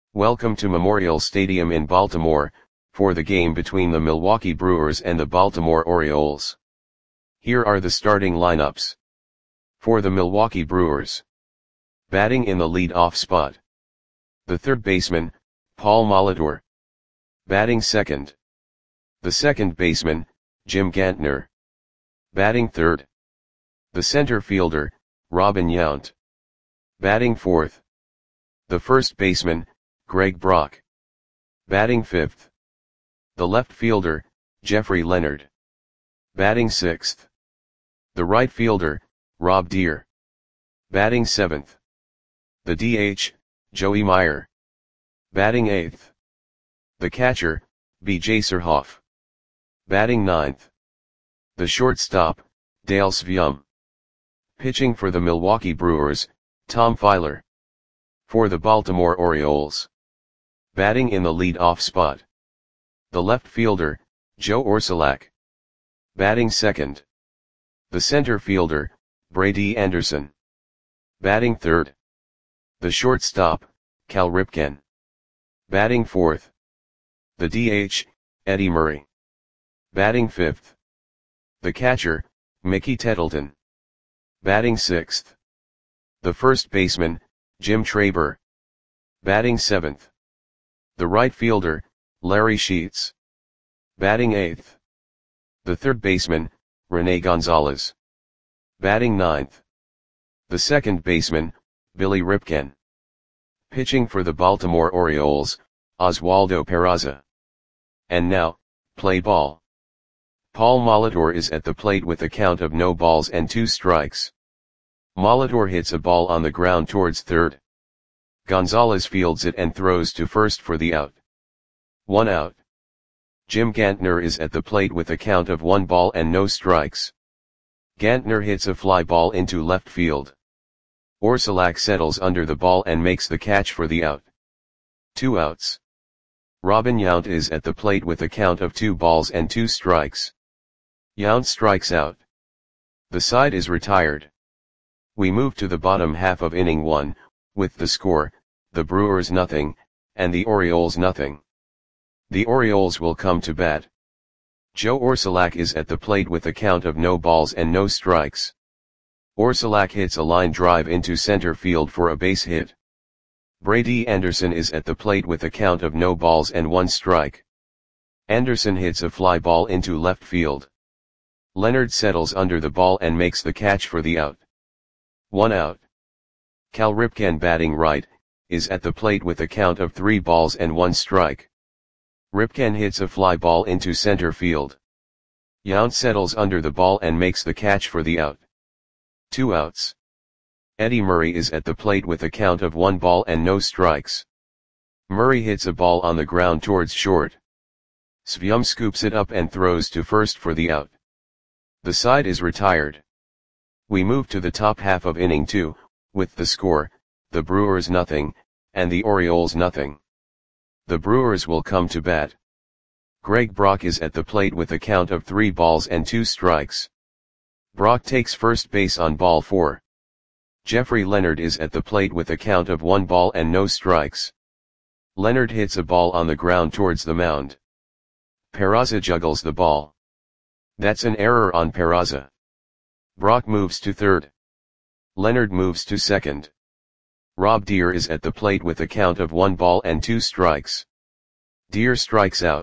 Welcome to Memorial Stadium in Baltimore, for the game between the Milwaukee Brewers and the Baltimore Orioles. Here are the starting lineups. For the Milwaukee Brewers. Batting in the lead-off spot. The third baseman, Paul Molitor. Batting second. The second baseman, Jim Gantner. Batting third. The center fielder, Robin Yount. Batting fourth. The first baseman, Greg Brock. Batting fifth. The left fielder, Jeffrey Leonard. Batting sixth. The right fielder, Rob Deer. Batting seventh. The DH, Joey Meyer. Batting eighth. The catcher, B.J. Surhoff. Batting ninth. The shortstop, Dale Sveum. Pitching for the Milwaukee Brewers, Tom Filer. For the Baltimore Orioles. Batting in the lead-off spot. The left fielder, Joe Orsulak. Batting second. The center fielder, Brady Anderson. Batting third. The shortstop, Cal Ripken. Batting fourth. The DH, Eddie Murray. Batting fifth. The catcher, Mickey Tettleton. Batting sixth. The first baseman, Jim Traber. Batting seventh. The right fielder, Larry Sheets. Batting eighth. The third baseman, Rene Gonzalez. Batting ninth. The second baseman, Billy Ripken. Pitching for the Baltimore Orioles, Oswaldo Peraza. And now, play ball. Paul Molitor is at the plate with a count of no balls and 2 strikes. Molitor hits a ball on the ground towards third. Gonzalez fields it and throws to first for the out. 1 out. Jim Gantner is at the plate with a count of 1 ball and no strikes. Gantner hits a fly ball into left field. Orsulak settles under the ball and makes the catch for the out. 2 outs. Robin Yount is at the plate with a count of 2 balls and 2 strikes. Yount strikes out. The side is retired. We move to the bottom half of inning 1, with the score, the Brewers nothing, and the Orioles nothing. The Orioles will come to bat. Joe Orsulak is at the plate with a count of no balls and no strikes. Orsulak hits a line drive into center field for a base hit. Brady Anderson is at the plate with a count of no balls and 1 strike. Anderson hits a fly ball into left field. Leonard settles under the ball and makes the catch for the out. 1 out. Cal Ripken, batting right, is at the plate with a count of 3 balls and 1 strike. Ripken hits a fly ball into center field. Yount settles under the ball and makes the catch for the out. 2 outs. Eddie Murray is at the plate with a count of 1 ball and no strikes. Murray hits a ball on the ground towards short. Sveum scoops it up and throws to first for the out. The side is retired. We move to the top half of inning 2, with the score, the Brewers nothing, and the Orioles nothing. The Brewers will come to bat. Greg Brock is at the plate with a count of 3 balls and 2 strikes. Brock takes first base on ball 4. Jeffrey Leonard is at the plate with a count of 1 ball and no strikes. Leonard hits a ball on the ground towards the mound. Peraza juggles the ball. That's an error on Peraza. Brock moves to third. Leonard moves to second. Rob Deer is at the plate with a count of 1 ball and 2 strikes. Deer strikes out.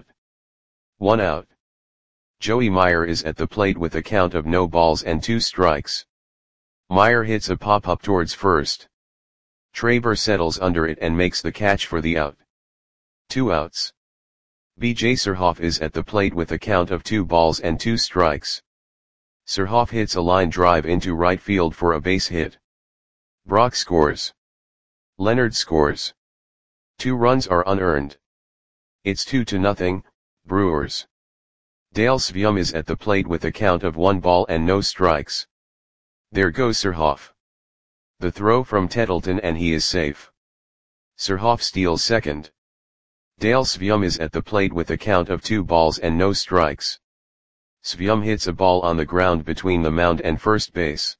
1 out. Joey Meyer is at the plate with a count of no balls and 2 strikes. Meyer hits a pop-up towards first. Traber settles under it and makes the catch for the out. 2 outs. B.J. Surhoff is at the plate with a count of 2 balls and 2 strikes. Surhoff hits a line drive into right field for a base hit. Brock scores. Leonard scores. 2 runs are unearned. It's 2-0, Brewers. Dale Sveum is at the plate with a count of 1 ball and no strikes. There goes Surhoff. The throw from Tettleton and he is safe. Surhoff steals second. Dale Sveum is at the plate with a count of 2 balls and no strikes. Sveum hits a ball on the ground between the mound and first base.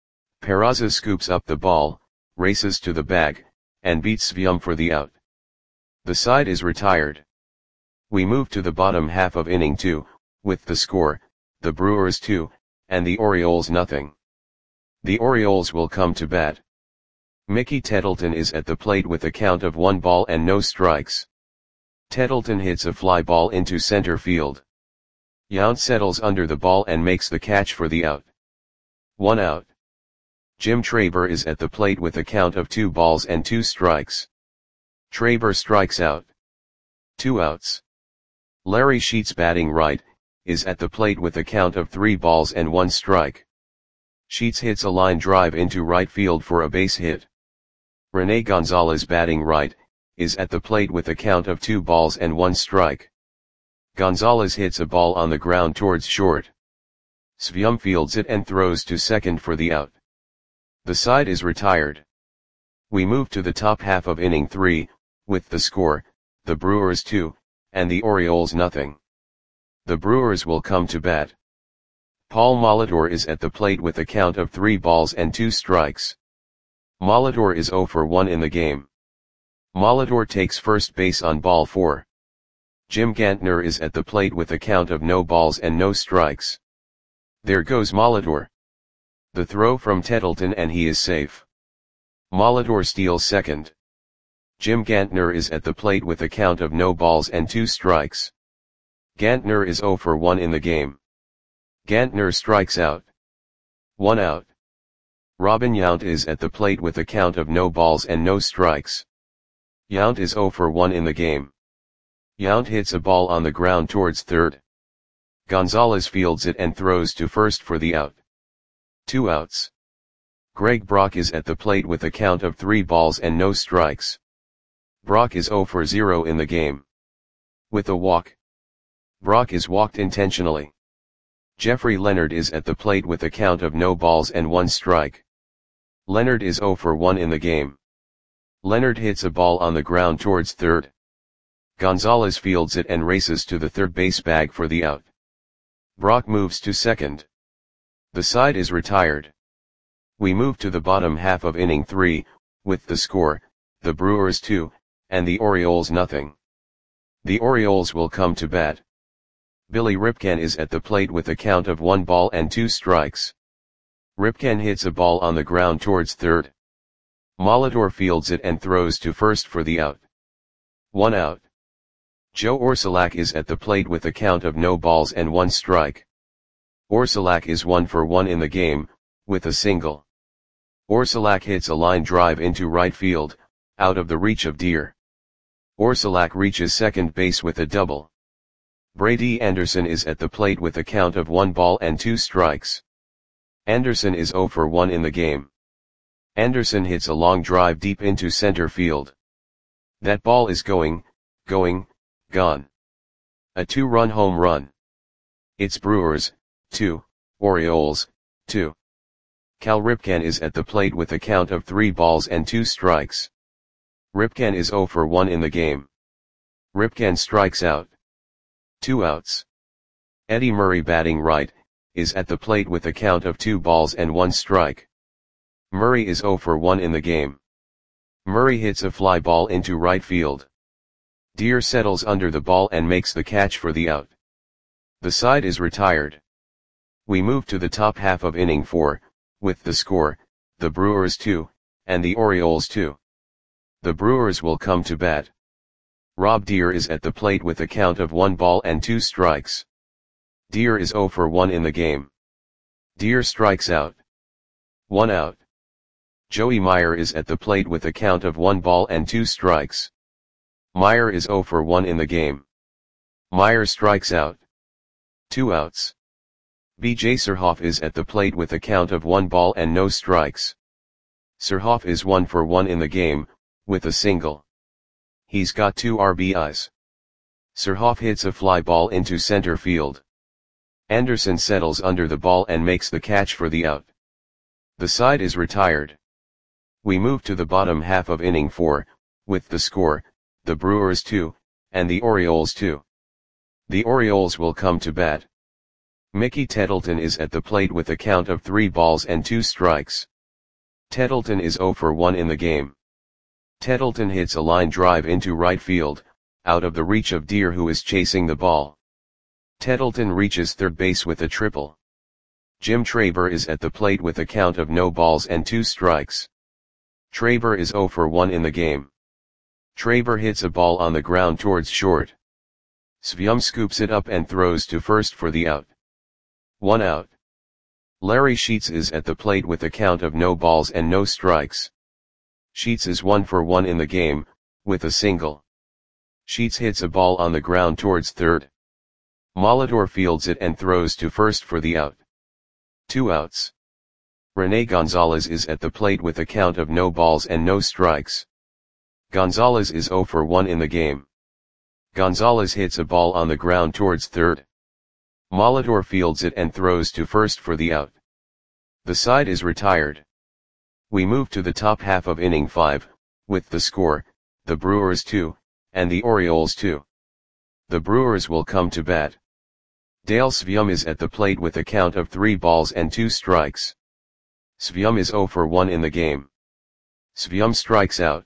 Peraza scoops up the ball, races to the bag, and beats Sveum for the out. The side is retired. We move to the bottom half of inning 2, with the score, the Brewers 2, and the Orioles nothing. The Orioles will come to bat. Mickey Tettleton is at the plate with a count of 1 ball and no strikes. Tettleton hits a fly ball into center field. Yount settles under the ball and makes the catch for the out. 1 out. Jim Traber is at the plate with a count of 2 balls and 2 strikes. Traber strikes out. 2 outs. Larry Sheets, batting right, is at the plate with a count of 3 balls and 1 strike. Sheets hits a line drive into right field for a base hit. Rene Gonzalez, batting right, is at the plate with a count of 2 balls and 1 strike. Gonzalez hits a ball on the ground towards short. Svium fields it and throws to second for the out. The side is retired. We move to the top half of inning 3, with the score, the Brewers 2, and the Orioles nothing. The Brewers will come to bat. Paul Molitor is at the plate with a count of 3 balls and 2 strikes. Molitor is 0 for 1 in the game. Molitor takes first base on ball 4. Jim Gantner is at the plate with a count of no balls and no strikes. There goes Molitor. The throw from Tettleton and he is safe. Molitor steals second. Jim Gantner is at the plate with a count of no balls and 2 strikes. Gantner is 0 for 1 in the game. Gantner strikes out. 1 out. Robin Yount is at the plate with a count of no balls and no strikes. Yount is 0 for 1 in the game. Yount hits a ball on the ground towards third. Gonzalez fields it and throws to first for the out. 2 outs. Greg Brock is at the plate with a count of 3 balls and no strikes. Brock is 0 for 0 in the game. With a walk. Brock is walked intentionally. Jeffrey Leonard is at the plate with a count of no balls and 1 strike. Leonard is 0 for 1 in the game. Leonard hits a ball on the ground towards third. Gonzalez fields it and races to the third base bag for the out. Brock moves to second. The side is retired. We move to the bottom half of inning 3, with the score, the Brewers 2, and the Orioles nothing. The Orioles will come to bat. Billy Ripken is at the plate with a count of 1 ball and 2 strikes. Ripken hits a ball on the ground towards third. Molitor fields it and throws to first for the out. 1 out. Joe Orsulak is at the plate with a count of no balls and 1 strike. Orsulak is 1 for 1 in the game, with a single. Orsulak hits a line drive into right field, out of the reach of Deer. Orsulak reaches second base with a double. Brady Anderson is at the plate with a count of 1 ball and 2 strikes. Anderson is 0 for 1 in the game. Anderson hits a long drive deep into center field. That ball is going, gone. A 2-run home run. It's Brewers, 2, Orioles, 2. Cal Ripken is at the plate with a count of 3 balls and 2 strikes. Ripken is 0 for 1 in the game. Ripken strikes out. 2 outs. Eddie Murray, batting right, is at the plate with a count of 2 balls and 1 strike. Murray is 0 for 1 in the game. Murray hits a fly ball into right field. Deer settles under the ball and makes the catch for the out. The side is retired. We move to the top half of inning 4, with the score, the Brewers 2, and the Orioles 2. The Brewers will come to bat. Rob Deer is at the plate with a count of 1 ball and 2 strikes. Deer is 0 for 1 in the game. Deer strikes out. 1 out. Joey Meyer is at the plate with a count of 1 ball and 2 strikes. Meyer is 0 for 1 in the game. Meyer strikes out. 2 outs. B.J. Surhoff is at the plate with a count of 1 ball and no strikes. Surhoff is 1 for 1 in the game, with a single. He's got 2 RBIs. Surhoff hits a fly ball into center field. Anderson settles under the ball and makes the catch for the out. The side is retired. We move to the bottom half of inning 4, with the score, the Brewers 2, and the Orioles 2. The Orioles will come to bat. Mickey Tettleton is at the plate with a count of 3 balls and 2 strikes. Tettleton is 0 for 1 in the game. Tettleton hits a line drive into right field, out of the reach of Deer, who is chasing the ball. Tettleton reaches third base with a triple. Jim Traber is at the plate with a count of no balls and 2 strikes. Traber is 0 for 1 in the game. Traber hits a ball on the ground towards short. Svyum scoops it up and throws to first for the out. 1 out. Larry Sheets is at the plate with a count of no balls and no strikes. Sheets is 1 for 1 in the game, with a single. Sheets hits a ball on the ground towards third. Molitor fields it and throws to first for the out. 2 outs. Rene Gonzalez is at the plate with a count of no balls and no strikes. Gonzalez is 0 for 1 in the game. Gonzalez hits a ball on the ground towards third. Molitor fields it and throws to first for the out. The side is retired. We move to the top half of inning 5, with the score, the Brewers 2, and the Orioles 2. The Brewers will come to bat. Dale Svyum is at the plate with a count of 3 balls and 2 strikes. Svyum is 0 for 1 in the game. Svyum strikes out.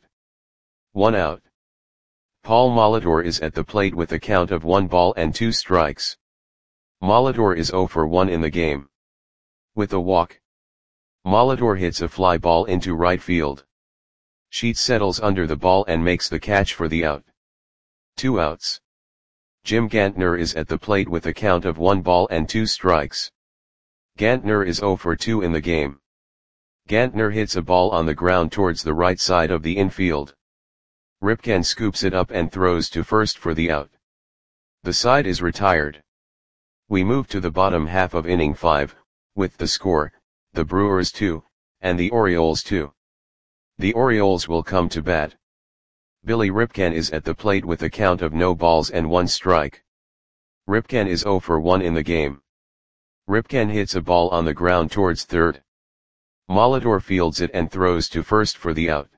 1 out. Paul Molitor is at the plate with a count of 1 ball and 2 strikes. Molitor is 0 for 1 in the game. With a walk, Molitor hits a fly ball into right field. Sheets settles under the ball and makes the catch for the out. 2 outs. Jim Gantner is at the plate with a count of 1 ball and 2 strikes. Gantner is 0 for 2 in the game. Gantner hits a ball on the ground towards the right side of the infield. Ripken scoops it up and throws to first for the out. The side is retired. We move to the bottom half of inning 5, with the score, the Brewers 2, and the Orioles 2. The Orioles will come to bat. Billy Ripken is at the plate with a count of no balls and 1 strike. Ripken is 0 for 1 in the game. Ripken hits a ball on the ground towards third. Molitor fields it and throws to first for the out.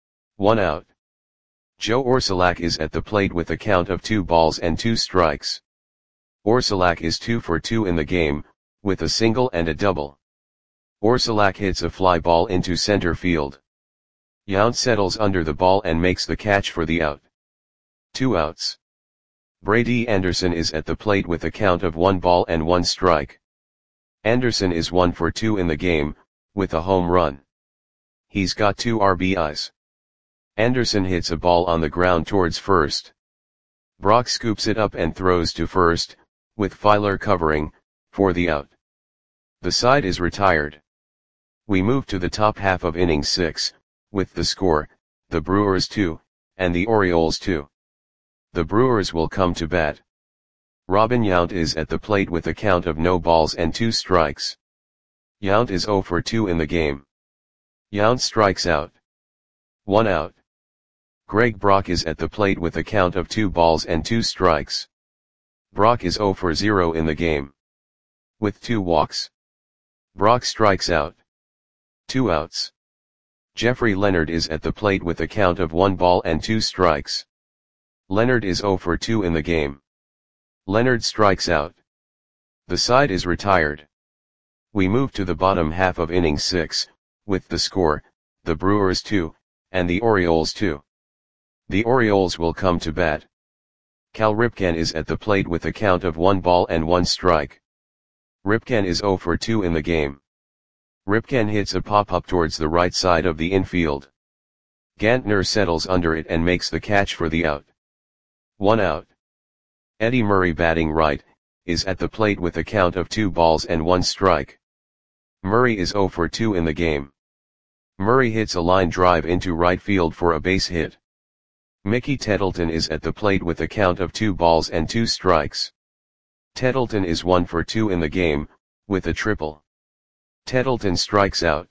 1 out. Joe Orsulak is at the plate with a count of 2 balls and 2 strikes. Orsulak is 2 for 2 in the game, with a single and a double. Orsulak hits a fly ball into center field. Yount settles under the ball and makes the catch for the out. 2 outs. Brady Anderson is at the plate with a count of 1 ball and 1 strike. Anderson is 1 for 2 in the game, with a home run. He's got 2 RBIs. Anderson hits a ball on the ground towards first. Brock scoops it up and throws to first, with Filer covering, for the out. The side is retired. We move to the top half of inning 6, with the score, the Brewers 2, and the Orioles 2. The Brewers will come to bat. Robin Yount is at the plate with a count of no balls and 2 strikes. Yount is 0 for 2 in the game. Yount strikes out. 1 out. Greg Brock is at the plate with a count of 2 balls and 2 strikes. Brock is 0 for 0 in the game. With 2 walks, Brock strikes out. 2 outs. Jeffrey Leonard is at the plate with a count of 1 ball and 2 strikes. Leonard is 0 for 2 in the game. Leonard strikes out. The side is retired. We move to the bottom half of inning 6, with the score, the Brewers 2, and the Orioles 2. The Orioles will come to bat. Cal Ripken is at the plate with a count of 1 ball and 1 strike. Ripken is 0 for 2 in the game. Ripken hits a pop-up towards the right side of the infield. Gantner settles under it and makes the catch for the out. 1 out. Eddie Murray, batting right, is at the plate with a count of 2 balls and 1 strike. Murray is 0 for 2 in the game. Murray hits a line drive into right field for a base hit. Mickey Tettleton is at the plate with a count of 2 balls and 2 strikes. Tettleton is 1 for 2 in the game, with a triple. Tettleton strikes out.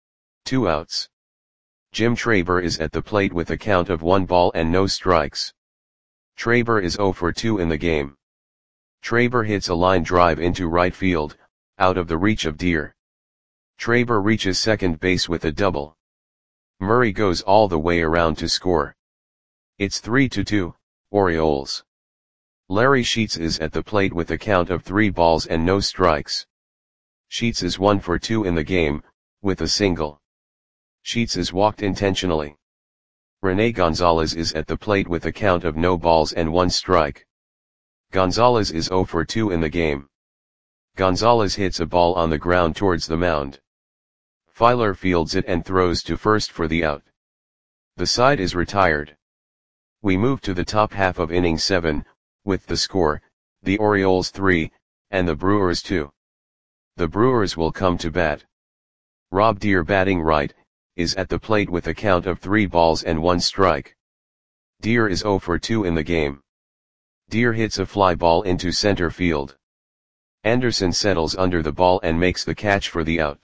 2 outs. Jim Traber is at the plate with a count of 1 ball and no strikes. Traber is 0 for 2 in the game. Traber hits a line drive into right field, out of the reach of Deer. Traber reaches second base with a double. Murray goes all the way around to score. It's 3-2, Orioles. Larry Sheets is at the plate with a count of 3 balls and no strikes. Sheets is 1 for 2 in the game, with a single. Sheets is walked intentionally. Rene Gonzalez is at the plate with a count of no balls and 1 strike. Gonzalez is 0 for 2 in the game. Gonzalez hits a ball on the ground towards the mound. Filer fields it and throws to first for the out. The side is retired. We move to the top half of inning 7, with the score, the Orioles 3, and the Brewers 2. The Brewers will come to bat. Rob Deer, batting right, is at the plate with a count of 3 balls and 1 strike. Deer is 0 for 2 in the game. Deer hits a fly ball into center field. Anderson settles under the ball and makes the catch for the out.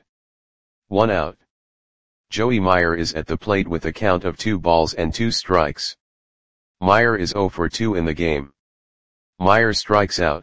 1 out. Joey Meyer is at the plate with a count of 2 balls and 2 strikes. Meyer is 0 for 2 in the game. Meyer strikes out.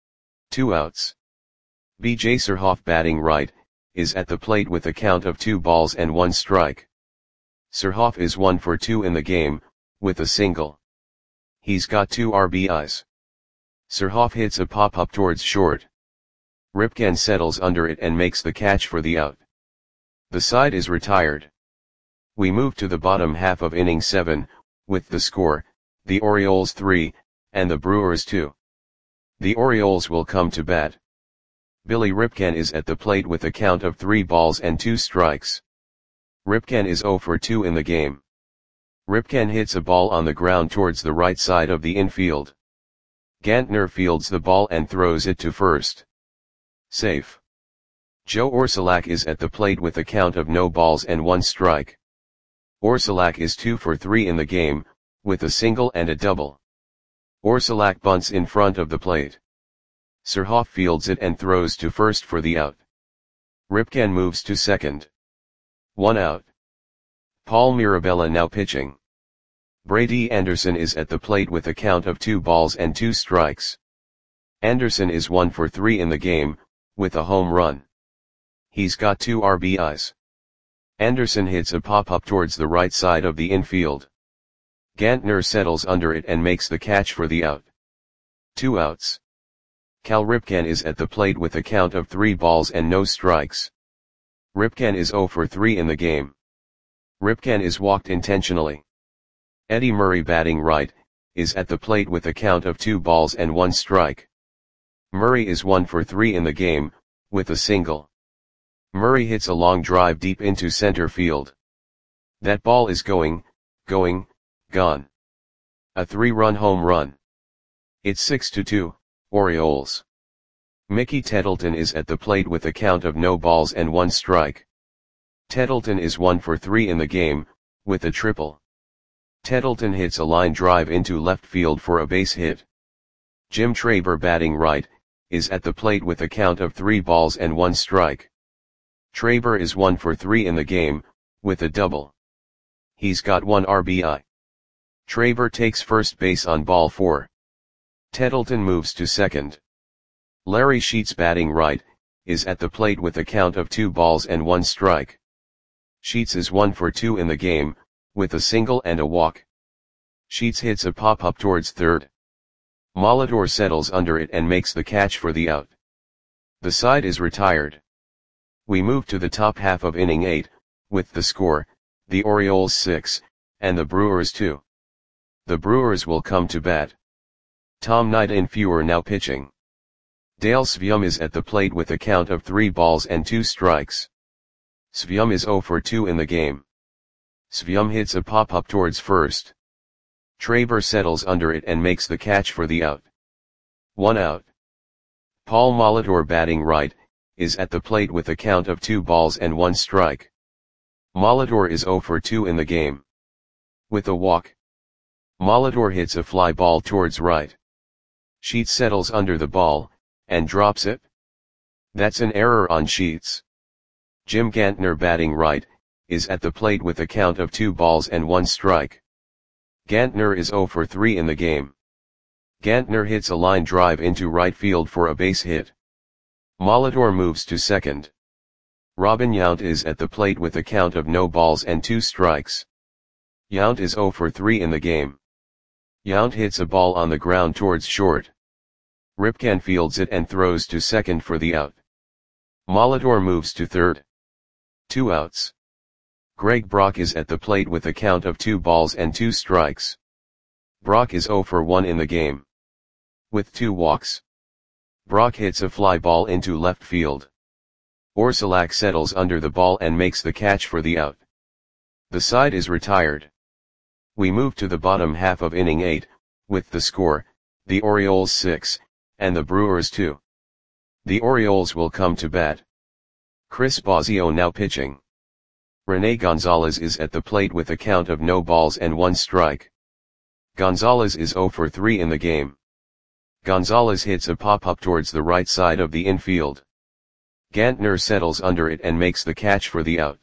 2 outs. B.J. Surhoff, batting right, is at the plate with a count of 2 balls and 1 strike. Surhoff is 1 for 2 in the game, with a single. He's got 2 RBIs. Surhoff hits a pop-up towards short. Ripken settles under it and makes the catch for the out. The side is retired. We move to the bottom half of inning 7, with the score, the Orioles 3, and the Brewers 2. The Orioles will come to bat. Billy Ripken is at the plate with a count of 3 balls and 2 strikes. Ripken is 0 for 2 in the game. Ripken hits a ball on the ground towards the right side of the infield. Gantner fields the ball and throws it to first. Safe. Joe Orsulak is at the plate with a count of no balls and 1 strike. Orsulak is 2 for 3 in the game, with a single and a double. Orsulak bunts in front of the plate. Surhoff fields it and throws to first for the out. Ripken moves to second. 1 out. Paul Mirabella now pitching. Brady Anderson is at the plate with a count of 2 balls and 2 strikes. Anderson is 1 for 3 in the game, with a home run. He's got 2 RBIs. Anderson hits a pop-up towards the right side of the infield. Gantner settles under it and makes the catch for the out. 2 outs. Cal Ripken is at the plate with a count of 3 balls and no strikes. Ripken is 0 for 3 in the game. Ripken is walked intentionally. Eddie Murray, batting right, is at the plate with a count of 2 balls and 1 strike. Murray is 1 for 3 in the game, with a single. Murray hits a long drive deep into center field. That ball is gone. A 3-run home run. It's 6-2, Orioles. Mickey Tettleton is at the plate with a count of no balls and 1 strike. Tettleton is 1 for 3 in the game, with a triple. Tettleton hits a line drive into left field for a base hit. Jim Traber, batting right, is at the plate with a count of 3 balls and 1 strike. Traber is 1 for 3 in the game, with a double. He's got 1 RBI. Traber takes first base on ball 4. Tettleton moves to second. Larry Sheets, batting right, is at the plate with a count of 2 balls and 1 strike. Sheets is 1 for 2 in the game, with a single and a walk. Sheets hits a pop-up towards third. Molitor settles under it and makes the catch for the out. The side is retired. We move to the top half of inning 8, with the score, the Orioles 6, and the Brewers 2. The Brewers will come to bat. Tom Nightinfuer now pitching. Dale Svjum is at the plate with a count of 3 balls and 2 strikes. Svjum is 0 for 2 in the game. Svjum hits a pop-up towards first. Traber settles under it and makes the catch for the out. 1 out. Paul Molitor, batting right, is at the plate with a count of 2 balls and 1 strike. Molitor is 0 for 2 in the game. With a walk. Molitor hits a fly ball towards right. Sheets settles under the ball, and drops it. That's an error on Sheets. Jim Gantner, batting right, is at the plate with a count of 2 balls and 1 strike. Gantner is 0 for 3 in the game. Gantner hits a line drive into right field for a base hit. Molitor moves to second. Robin Yount is at the plate with a count of no balls and 2 strikes. Yount is 0 for 3 in the game. Yount hits a ball on the ground towards short. Ripken fields it and throws to second for the out. Molitor moves to third. 2 outs. Greg Brock is at the plate with a count of 2 balls and 2 strikes. Brock is 0 for 1 in the game. With 2 walks. Brock hits a fly ball into left field. Orsulak settles under the ball and makes the catch for the out. The side is retired. We move to the bottom half of inning 8, with the score, the Orioles 6, and the Brewers 2. The Orioles will come to bat. Chris Bosio now pitching. Rene Gonzalez is at the plate with a count of no balls and 1 strike. Gonzalez is 0 for 3 in the game. Gonzalez hits a pop-up towards the right side of the infield. Gantner settles under it and makes the catch for the out.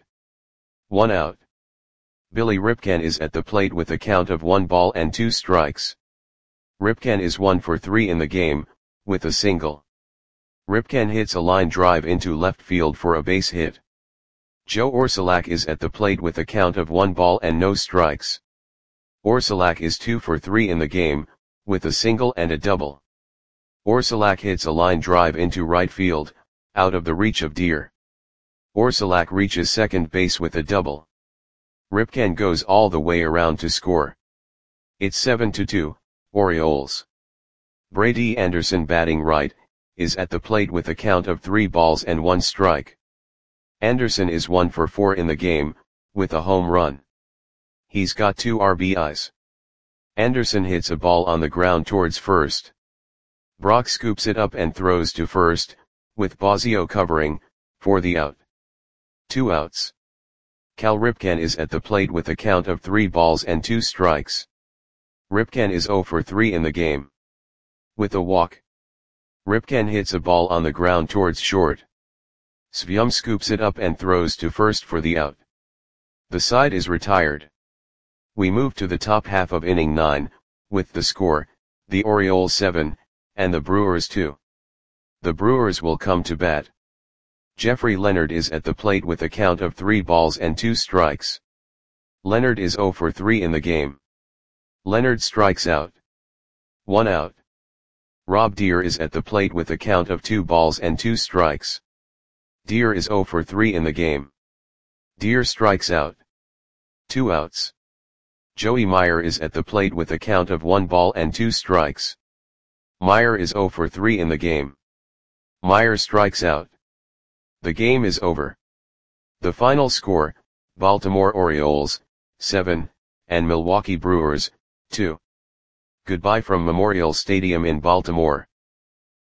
1 out. Billy Ripken is at the plate with a count of 1 ball and 2 strikes. Ripken is 1 for 3 in the game, with a single. Ripken hits a line drive into left field for a base hit. Joe Orsulak is at the plate with a count of 1 ball and no strikes. Orsulak is 2 for 3 in the game, with a single and a double. Orsulak hits a line drive into right field, out of the reach of Deer. Orsulak reaches second base with a double. Ripken goes all the way around to score. It's 7-2, Orioles. Brady Anderson, batting right, is at the plate with a count of 3 balls and 1 strike. Anderson is 1 for 4 in the game, with a home run. He's got 2 RBIs. Anderson hits a ball on the ground towards first. Brock scoops it up and throws to first, with Bosio covering, for the out. 2 outs. Cal Ripken is at the plate with a count of 3 balls and 2 strikes. Ripken is 0 for 3 in the game. With a walk. Ripken hits a ball on the ground towards short. Svyum scoops it up and throws to first for the out. The side is retired. We move to the top half of inning 9, with the score, the Orioles 7, and the Brewers 2. The Brewers will come to bat. Jeffrey Leonard is at the plate with a count of 3 balls and 2 strikes. Leonard is 0 for 3 in the game. Leonard strikes out. 1 out. Rob Deer is at the plate with a count of 2 balls and 2 strikes. Deer is 0 for 3 in the game. Deer strikes out. 2 outs. Joey Meyer is at the plate with a count of 1 ball and 2 strikes. Meyer is 0 for 3 in the game. Meyer strikes out. The game is over. The final score, Baltimore Orioles, 7, and Milwaukee Brewers, 2. Goodbye from Memorial Stadium in Baltimore.